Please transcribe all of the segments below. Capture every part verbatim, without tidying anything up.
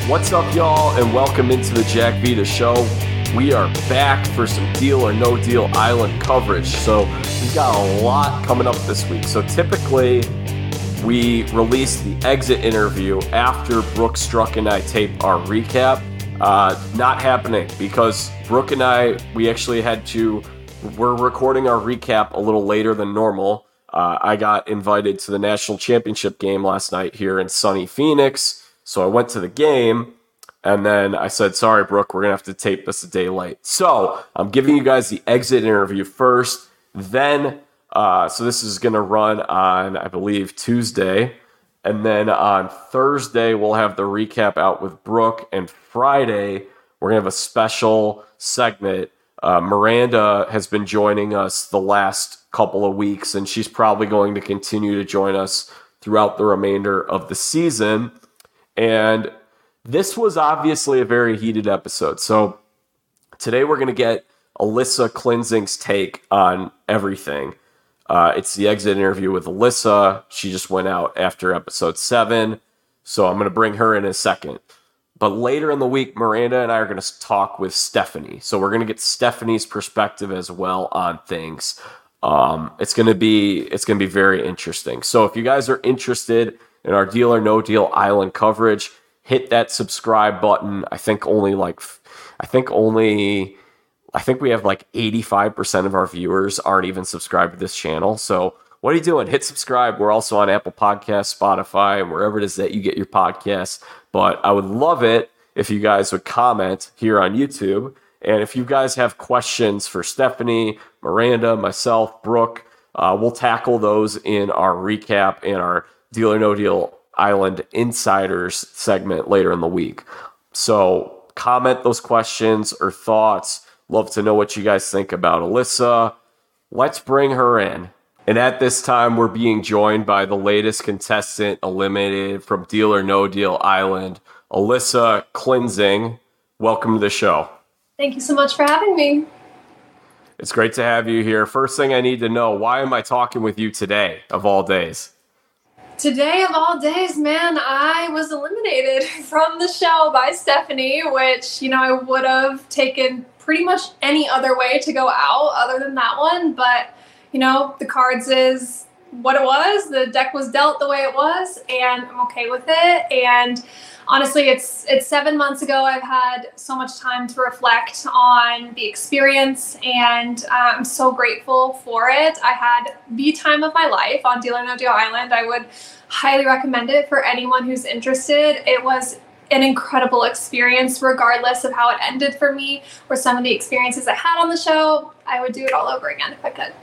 What's up, y'all, and welcome into the Jack Vita Show. We are back for some Deal or No Deal Island coverage. So we've got a lot coming up this week. So typically we release the exit interview after Brooke Struck and I tape our recap. Uh, not happening because Brooke and I, we actually had to, we're recording our recap a little later than normal. Uh, I got invited to the national championship game last night here in sunny Phoenix. So I went to the game, and then I said, sorry, Brooke, we're going to have to tape this a day late. So I'm giving you guys the exit interview first. Then, uh, so this is going to run on, I believe, Tuesday. And then on Thursday, we'll have the recap out with Brooke. And Friday, we're going to have a special segment. Uh, Miranda has been joining us the last couple of weeks, and she's probably going to continue to join us throughout the remainder of the season. And this was obviously a very heated episode. So today we're going to get Alyssa Klinzing's take on everything. Uh, it's the exit interview with Alyssa. She just went out after episode seven. So I'm going to bring her in a second. But later in the week, Miranda and I are going to talk with Stephanie. So we're going to get Stephanie's perspective as well on things. Um, it's going to be it's going to be very interesting. So if you guys are interested in our Deal or No Deal Island coverage, hit that subscribe button. I think only like, I think only, I think we have like eighty-five percent of our viewers aren't even subscribed to this channel. So what are you doing? Hit subscribe. We're also on Apple Podcasts, Spotify, and wherever it is that you get your podcasts. But I would love it if you guys would comment here on YouTube. And if you guys have questions for Stephanie, Miranda, myself, Brooke, uh, we'll tackle those in our recap and our Deal or No Deal Island Insiders segment later in the week. So comment those questions or thoughts. Love to know what you guys think about Alyssa. Let's bring her in. And at this time, we're being joined by the latest contestant eliminated from Deal or No Deal Island, Alyssa Klinzing. Welcome to the show. Thank you so much for having me. It's great to have you here. First thing I need to know, why am I talking with you today, of all days? Today of all days, man, I was eliminated from the show by Stephanie, which, you know, I would have taken pretty much any other way to go out other than that one. But, you know, the cards is what it was. The deck was dealt the way it was, and I'm okay with it. And honestly, it's it's seven months ago. I've had so much time to reflect on the experience, and uh, I'm so grateful for it. I had the time of my life on Deal or No Deal Island. I would highly recommend it for anyone who's interested. It was an incredible experience, regardless of how it ended for me or some of the experiences I had on the show. I would do it all over again if I could.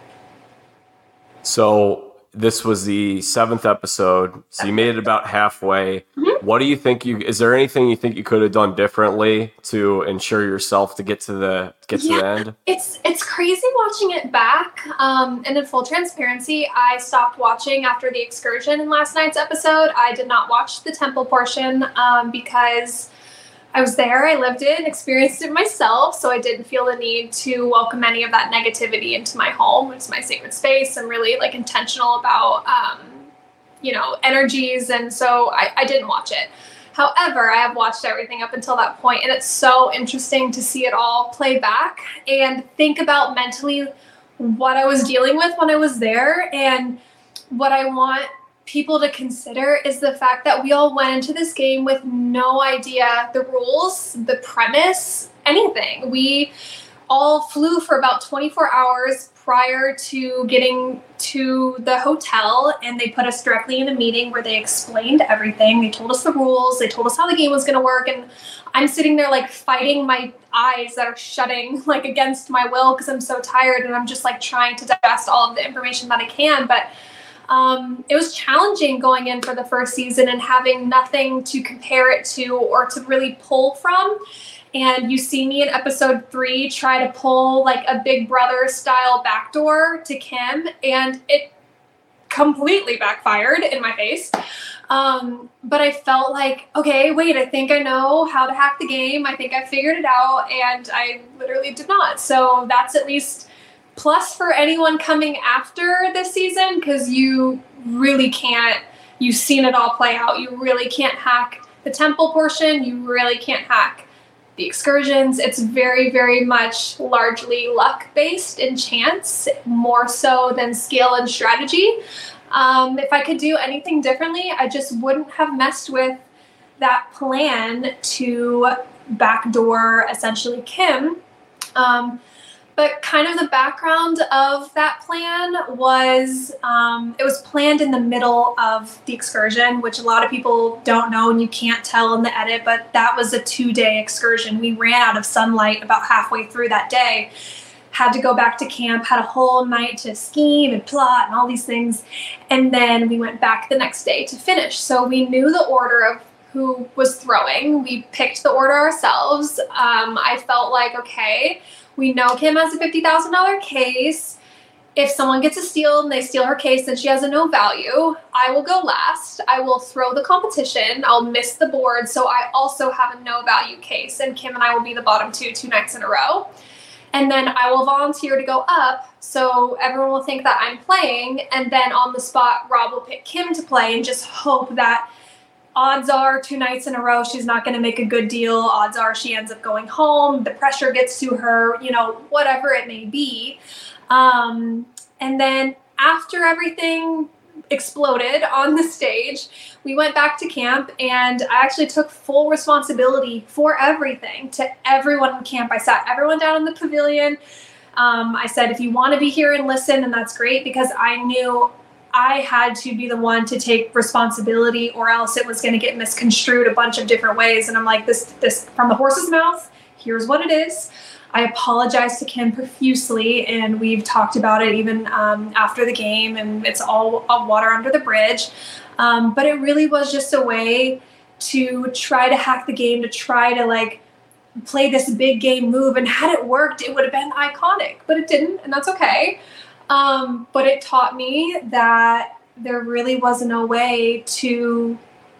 So this was the seventh episode, so you made it about halfway. Mm-hmm. What do you think you, is there anything you think you could have done differently to ensure yourself to get to the, get to yeah, the end? It's, it's crazy watching it back. Um, and in full transparency, I stopped watching after the excursion in last night's episode. I did not watch the temple portion, um, because I was there, I lived it and experienced it myself, so I didn't feel the need to welcome any of that negativity into my home. It's my sacred space. I'm really like intentional about, um, you know, energies, and so I, I didn't watch it. However, I have watched everything up until that point, and it's so interesting to see it all play back and think about mentally what I was dealing with when I was there. And what I want people to consider is the fact that we all went into this game with no idea the rules, the premise, anything. We all flew for about twenty-four hours prior to getting to the hotel, and they put us directly in a meeting where they explained everything. They told us the rules. They told us how the game was going to work, and I'm sitting there like fighting my eyes that are shutting like against my will because I'm so tired, and I'm just like trying to digest all of the information that I can. But Um, it was challenging going in for the first season and having nothing to compare it to or to really pull from. And you see me in episode three try to pull like a Big Brother style backdoor to Kim, and it completely backfired in my face. Um, but I felt like, okay, wait, I think I know how to hack the game. I think I figured it out, and I literally did not. So that's at least plus for anyone coming after this season, because you really can't, you've seen it all play out. You really can't hack the temple portion, you really can't hack. The excursions, it's very, very much largely luck-based and chance, more so than skill and strategy. Um, if I could do anything differently, I just wouldn't have messed with that plan to backdoor essentially Kim. Um, but kind of the background of that plan was, um, it was planned in the middle of the excursion, which a lot of people don't know and you can't tell in the edit, but that was a two-day excursion. We ran out of sunlight about halfway through that day, had to go back to camp, had a whole night to scheme and plot and all these things, and then we went back the next day to finish. So we knew the order of who was throwing. We picked the order ourselves. Um, I felt like, okay, we know Kim has a fifty thousand dollars case. If someone gets a steal and they steal her case, then she has a no value. I will go last. I will throw the competition. I'll miss the board, so I also have a no value case. And Kim and I will be the bottom two, two nights in a row. And then I will volunteer to go up, so everyone will think that I'm playing. And then on the spot, Rob will pick Kim to play and just hope that odds are two nights in a row she's not going to make a good deal. Odds are she ends up going home. The pressure gets to her, you know, whatever it may be. Um, and then after everything exploded on the stage, we went back to camp, and I actually took full responsibility for everything to everyone in camp. I sat everyone down in the pavilion. Um, I said, if you want to be here and listen, and that's great, because I knew I had to be the one to take responsibility, or else it was going to get misconstrued a bunch of different ways. And I'm like, this, this from the horse's mouth, here's what it is. I apologize to Kim profusely, and we've talked about it even um, after the game, and it's all, all water under the bridge. Um, but it really was just a way to try to hack the game, to try to like play this big game move. And had it worked, it would have been iconic, but it didn't, and that's okay. Um, but it taught me that there really wasn't a way to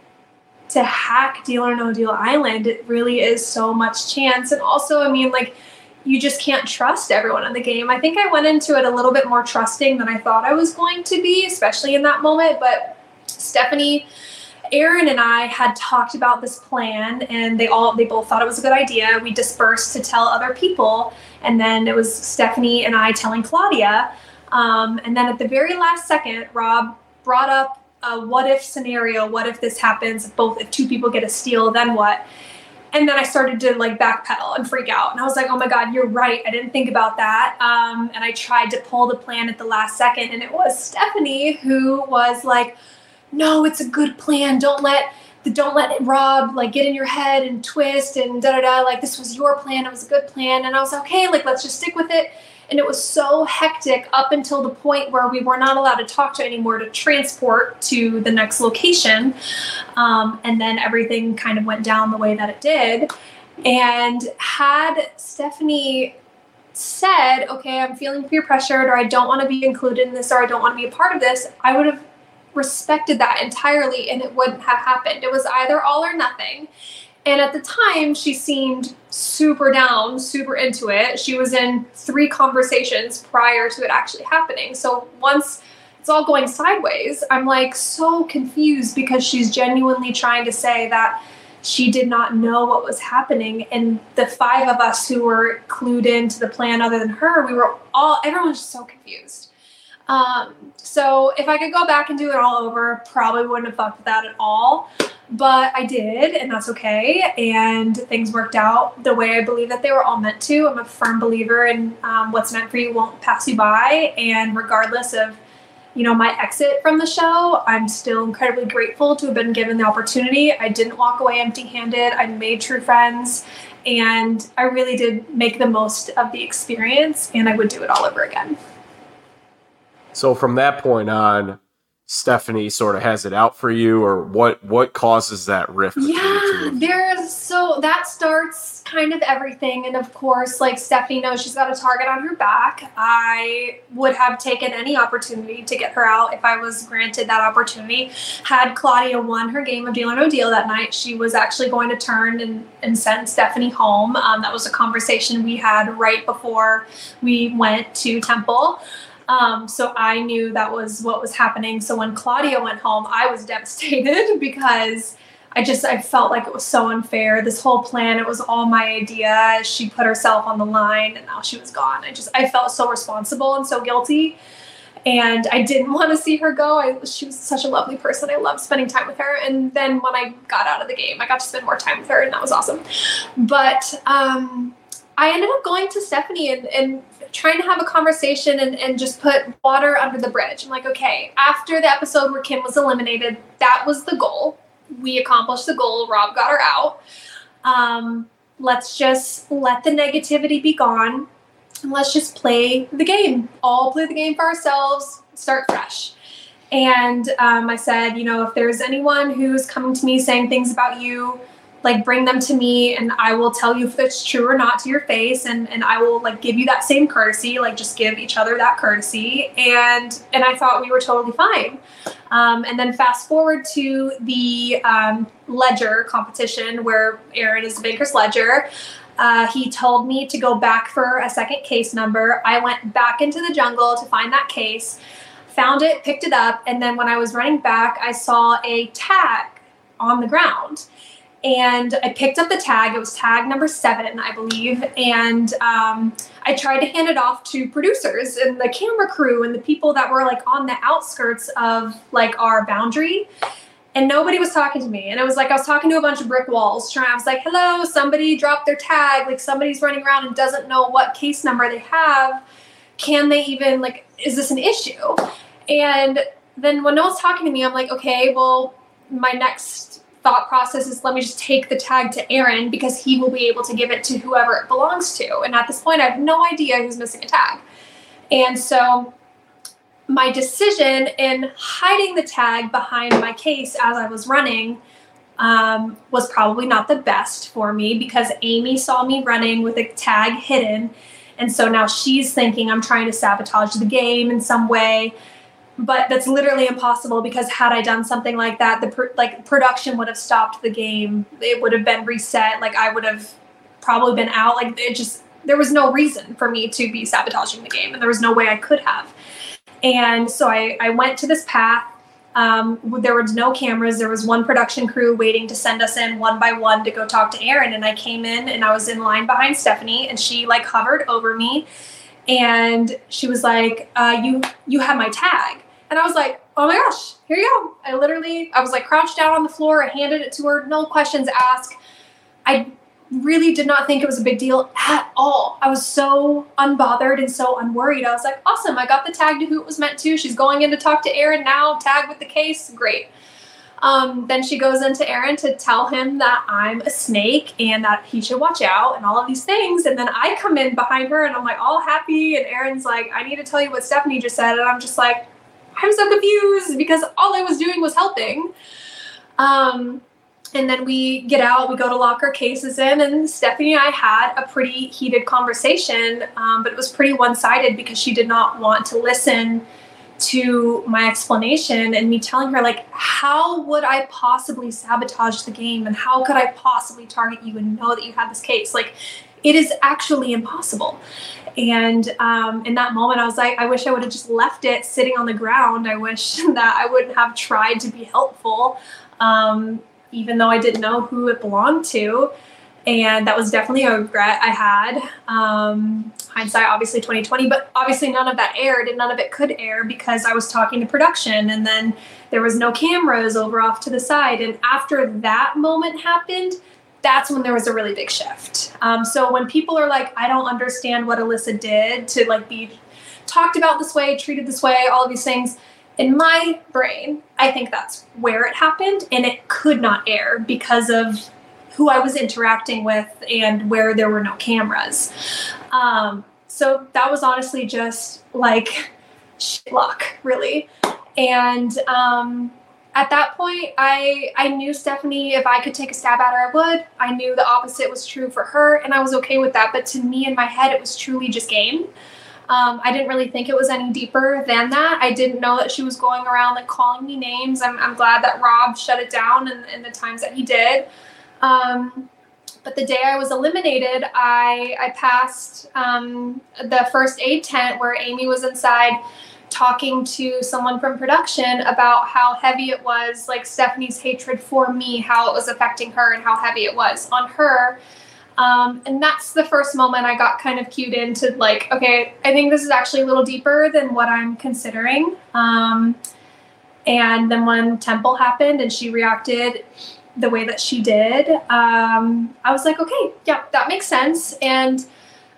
to hack Deal or No Deal Island. It really is so much chance. And also, I mean, like, you just can't trust everyone in the game. I think I went into it a little bit more trusting than I thought I was going to be, especially in that moment. But Stephanie, Aaron, and I had talked about this plan, and they all they both thought it was a good idea. We dispersed to tell other people, and then it was Stephanie and I telling Claudia. Um, and then at the very last second, Rob brought up a what if scenario. What if this happens? Both if two people get a steal, then what? And then I started to like backpedal and freak out. And I was like, oh my God, you're right. I didn't think about that. Um, and I tried to pull the plan at the last second. And it was Stephanie who was like, no, it's a good plan. Don't let the, don't let Rob like get in your head and twist and da da da. Like, this was your plan. It was a good plan. And I was like, okay, like, let's just stick with it. And it was so hectic up until the point where we were not allowed to talk to anymore to transport to the next location. Um, and then everything kind of went down the way that it did. And had Stephanie said, okay, I'm feeling peer pressured, or I don't want to be included in this, or I don't want to be a part of this, I would have respected that entirely, and it wouldn't have happened. It was either all or nothing. And at the time, she seemed super down, super into it. She was in three conversations prior to it actually happening. So once it's all going sideways, I'm like so confused, because she's genuinely trying to say that she did not know what was happening. And the five of us who were clued into the plan other than her, we were all, everyone was just so confused. Um, so if I could go back and do it all over, probably wouldn't have fucked with that at all. But I did, and that's okay. And things worked out the way I believe that they were all meant to. I'm a firm believer in um, what's meant for you won't pass you by. And regardless of, you know, my exit from the show, I'm still incredibly grateful to have been given the opportunity. I didn't walk away empty-handed. I made true friends, and I really did make the most of the experience, and I would do it all over again. So from that point on, Stephanie sort of has it out for you, or what what causes that rift between yeah the two? There's so that starts kind of everything. And of course, like, Stephanie knows she's got a target on her back. I would have taken any opportunity to get her out if I was granted that opportunity. Had Claudia won her game of Deal or No Deal that night, she was actually going to turn and, and send Stephanie home. Um, that was a conversation we had right before we went to Temple. Um, so I knew that was what was happening. So when Claudia went home, I was devastated because I just, I felt like it was so unfair. This whole plan, it was all my idea. She put herself on the line and now she was gone. I just, I felt so responsible and so guilty. And I didn't want to see her go. I, she was such a lovely person. I loved spending time with her. And then when I got out of the game, I got to spend more time with her and that was awesome. But um, I ended up going to Stephanie and, and trying to have a conversation and, and just put water under the bridge. I'm like, okay, after the episode where Kim was eliminated, that was the goal. We accomplished the goal. Rob got her out. Um, let's just let the negativity be gone. And let's just play the game. All play the game for ourselves. Start fresh. And um, I said, you know, if there's anyone who's coming to me saying things about you, like bring them to me and I will tell you if it's true or not to your face. And, and I will like give you that same courtesy, like just give each other that courtesy. And, and I thought we were totally fine. Um, and then fast forward to the um, ledger competition where Aaron is the Banker's Ledger. Uh, he told me to go back for a second case number. I went back into the jungle to find that case, found it, picked it up. And then when I was running back, I saw a tag on the ground. And I picked up the tag. It was tag number seven, I believe. And um, I tried to hand it off to producers and the camera crew and the people that were like on the outskirts of like our boundary. And nobody was talking to me. And it was like I was talking to a bunch of brick walls. Trying, I was like, hello, somebody dropped their tag. Like somebody's running around and doesn't know what case number they have. Can they even, like, is this an issue? And then when no one's talking to me, I'm like, okay, well, my next thought process is let me just take the tag to Aaron because he will be able to give it to whoever it belongs to. And at this point, I have no idea who's missing a tag. And so my decision in hiding the tag behind my case as I was running um, was probably not the best for me because Amy saw me running with a tag hidden. And so now she's thinking I'm trying to sabotage the game in some way. But that's literally impossible because had I done something like that, the pr- like production would have stopped the game. It would have been reset. Like I would have probably been out. Like it just, there was no reason for me to be sabotaging the game and there was no way I could have. And so I, I went to this path. Um, there was no cameras. There was one production crew waiting to send us in one by one to go talk to Aaron. And I came in and I was in line behind Stephanie and she like hovered over me and she was like, uh, you, you have my tag. And I was like, oh my gosh, here you go. I literally, I was like crouched down on the floor. I handed it to her. No questions asked. I really did not think it was a big deal at all. I was so unbothered and so unworried. I was like, awesome. I got the tag to who it was meant to. She's going in to talk to Aaron now. Tag with the case. Great. Um, then she goes into Aaron to tell him that I'm a snake and that he should watch out and all of these things. And then I come in behind her and I'm like all happy. And Aaron's like, I need to tell you what Stephanie just said. And I'm just like, I'm so confused because all I was doing was helping. Um, and then we get out, we go to lock our cases in, and Stephanie and I had a pretty heated conversation, um, but it was pretty one-sided because she did not want to listen to my explanation and me telling her, like, how would I possibly sabotage the game and how could I possibly target you and know that you had this case? Like, it is actually impossible. And um, in that moment, I was like, I wish I would have just left it sitting on the ground. I wish that I wouldn't have tried to be helpful, um, even though I didn't know who it belonged to. And that was definitely a regret I had. Um, hindsight, obviously twenty twenty, but obviously none of that aired and none of it could air because I was talking to production and then there was no cameras over off to the side. And after that moment happened, that's when there was a really big shift. Um, so when people are like, I don't understand what Alyssa did to like be talked about this way, treated this way, all of these things, in my brain, I think that's where it happened and it could not air because of who I was interacting with and where there were no cameras. Um, so that was honestly just like shit luck, really. And um, at that point, I I knew Stephanie, if I could take a stab at her, I would. I knew the opposite was true for her, and I was okay with that. But to me, in my head, it was truly just game. Um, I didn't really think it was any deeper than that. I didn't know that she was going around like calling me names. I'm, I'm glad that Rob shut it down in, in the times that he did. Um, but the day I was eliminated, I I passed um, the first aid tent where Amy was inside talking to someone from production about how heavy it was, like Stephanie's hatred for me, how it was affecting her and how heavy it was on her. Um, and that's the first moment I got kind of cued into like, okay, I think this is actually a little deeper than what I'm considering. Um, and then when Temple happened and she reacted the way that she did, um, I was like, okay, yeah, that makes sense. And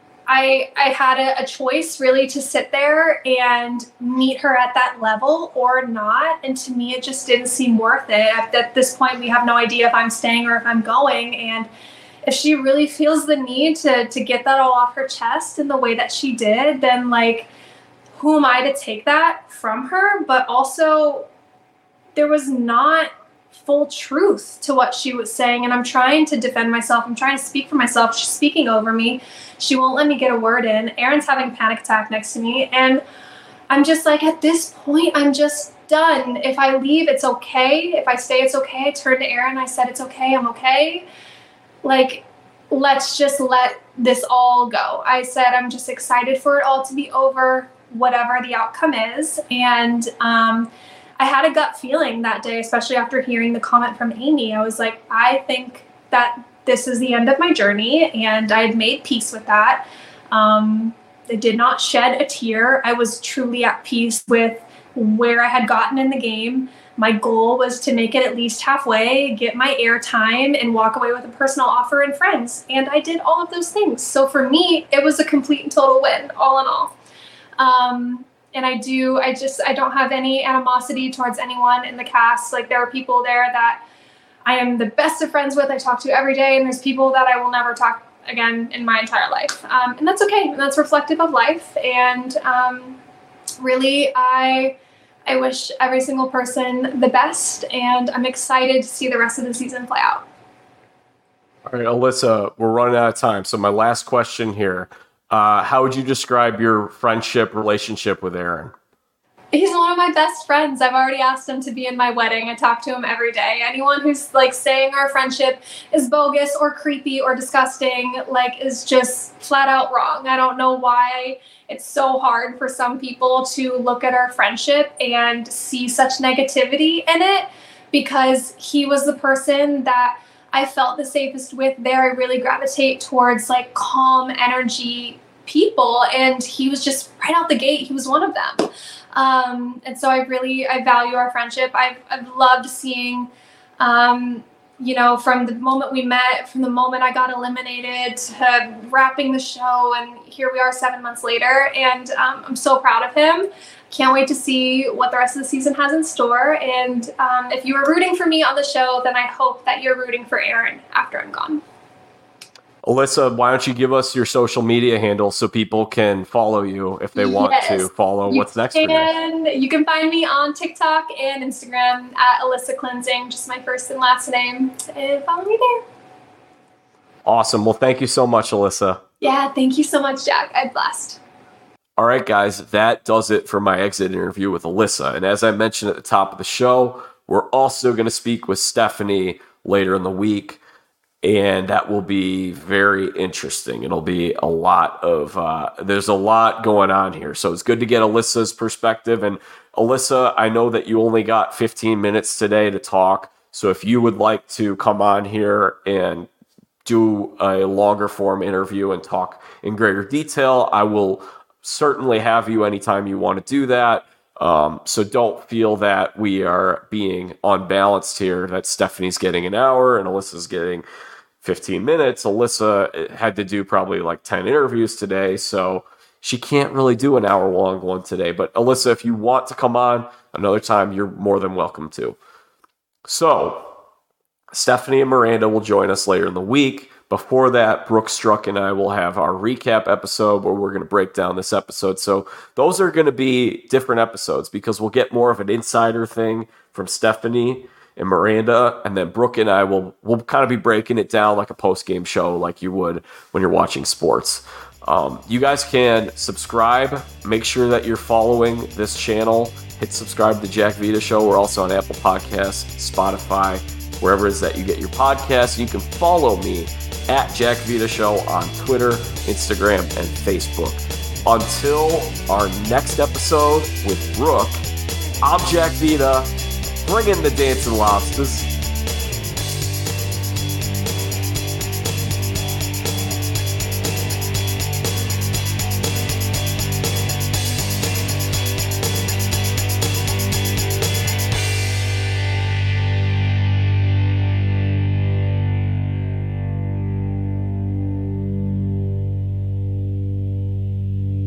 I I had a, a choice really to sit there and meet her at that level or not. And to me, it just didn't seem worth it. At, at this point, we have no idea if I'm staying or if I'm going. And if she really feels the need to to get that all off her chest in the way that she did, then like, who am I to take that from her? But also, there was not full truth to what she was saying. And I'm trying to defend myself. I'm trying to speak for myself. She's speaking over me. She won't let me get a word in. Erin's having a panic attack next to me. And I'm just like, at this point, I'm just done. If I leave, it's okay. If I stay, it's okay. I turned to Erin. I said, it's okay. I'm okay. Like, let's just let this all go. I said, I'm just excited for it all to be over, whatever the outcome is. And um, I had a gut feeling that day, especially after hearing the comment from Amy. I was like, I think that this is the end of my journey, and I had made peace with that. Um, I did not shed a tear. I was truly at peace with where I had gotten in the game. My goal was to make it at least halfway, get my airtime, and walk away with a personal offer and friends. And I did all of those things. So for me, it was a complete and total win, all in all. Um, and I do, I just, I don't have any animosity towards anyone in the cast. Like, there are people there that I am the best of friends with, I talk to every day, and there's people that I will never talk again in my entire life. Um, and that's okay, and that's reflective of life. And um, really, I I wish every single person the best, and I'm excited to see the rest of the season play out. All right, Alyssa, we're running out of time. So my last question here, uh, how would you describe your friendship relationship with Erin? He's one of my best friends. I've already asked him to be in my wedding. I talk to him every day. Anyone who's like saying our friendship is bogus or creepy or disgusting, like, is just flat out wrong. I don't know why it's so hard for some people to look at our friendship and see such negativity in it, because he was the person that I felt the safest with there. I really gravitate towards like calm energy people, and he was just right out the gate. He was one of them. Um, and so I really, I value our friendship. I've, I've loved seeing, um, you know, from the moment we met, from the moment I got eliminated to wrapping the show, and here we are seven months later, and um, I'm so proud of him. Can't wait to see what the rest of the season has in store. And um, if you were rooting for me on the show, then I hope that you're rooting for Erin after I'm gone. Alyssa, why don't you give us your social media handle so people can follow you if they want yes. to follow you what's next can, for you? You can find me on TikTok and Instagram at Alyssa Cleansing, just my first and last name, and follow me there. Awesome. Well, thank you so much, Alyssa. Yeah, thank you so much, Jack. I had a blast. All right, guys, that does it for my exit interview with Alyssa. And as I mentioned at the top of the show, we're also going to speak with Stephanie later in the week. And that will be very interesting. It'll be a lot of, uh, there's a lot going on here. So it's good to get Alyssa's perspective. And Alyssa, I know that you only got fifteen minutes today to talk. So if you would like to come on here and do a longer form interview and talk in greater detail, I will certainly have you anytime you want to do that. Um, so don't feel that we are being unbalanced here, that Stephanie's getting an hour and Alyssa's getting fifteen minutes. Alyssa had to do probably like ten interviews today, so she can't really do an hour long one today. But Alyssa, if you want to come on another time, you're more than welcome to. So Stephanie and Miranda will join us later in the week. Before that, Brooke Struck and I will have our recap episode where we're going to break down this episode. So those are going to be different episodes because we'll get more of an insider thing from Stephanie and Miranda, and then Brooke and I will will kind of be breaking it down like a post-game show like you would when you're watching sports. Um, you guys can subscribe. Make sure that you're following this channel. Hit subscribe to Jack Vita Show. We're also on Apple Podcasts, Spotify, wherever it is that you get your podcasts. You can follow me at Jack Vita Show on Twitter, Instagram, and Facebook. until our next episode with Brooke, I'm Jack Vita, bringing the Dancing Lobsters.